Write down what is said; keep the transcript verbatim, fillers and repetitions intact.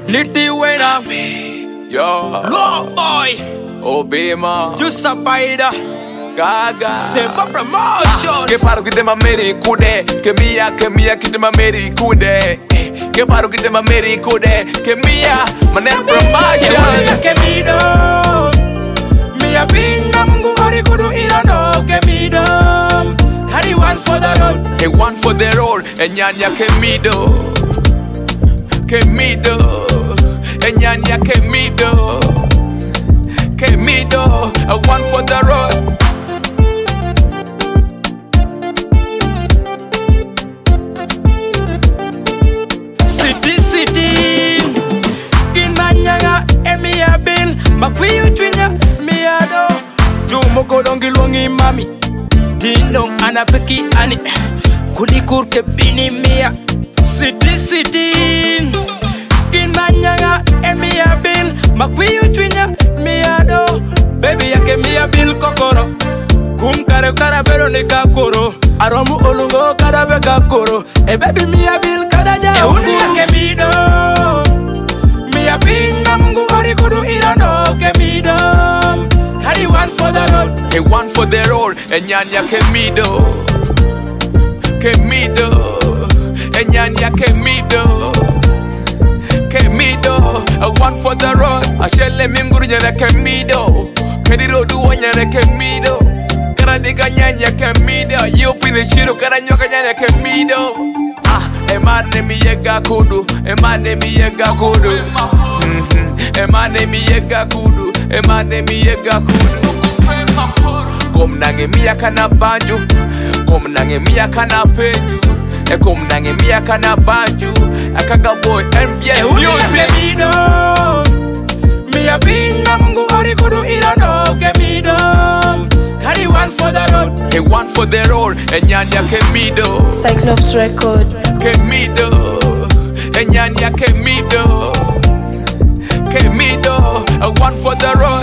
Little winner. Yo. Low boy. Obama. Just a spider. Gaga. Seva promotions. Que paro que tem a meri kude. Que mia, que mia que tem a meri kude. Que paro que tem a meri kude. Que mia, mané promotions. Que me do. Mia pinga mungu ori kudu irano. Que me do. Carry one for the road. Hey, one for the road. Enyanya que me do. Que me do. Enyanya que me do. Que me do. A one for the road. Makwiyu twinya miado Jumo kodongi longi mami Dindong anapeki ani Kulikur ke bini mia Sweetie sweetie Kinmanyanga emia bil Makwiyu twinya miado Baby yake mia bil kokoro Kum kare kara bero ni kakoro Aromu olungo kada be kakoro E baby mia bil kada ja E unu yake mido Mia pinga mungu ori kudu irano ke me do. Carry one for the road. Hey, one for the road. Enyanya que me do. Que me do. Enyanya que me do. Que me do. A one for the road. Ashele minguru nyana que me do. Kedi rodu wanyana que me do. Karandika nyanya que me do. Yupi ni shiro karanyoka nyanya que me do. Ah, emane mi yega kudu. Emane mi yega kudu. Emane mi yega kudu, emane mi yega kudu. Kom nange miya kana banju, kom nange miya kana penju. E kom nange miya kana banju, akaga boy N B A music. E mido, miya pinga mungu ori kudu irano ke mido. Carry one for the road. Hey, one for the road, enyanya ke mido. Cyclops record. Ke mido, enyanya ke mido. Que me do, a one for the road.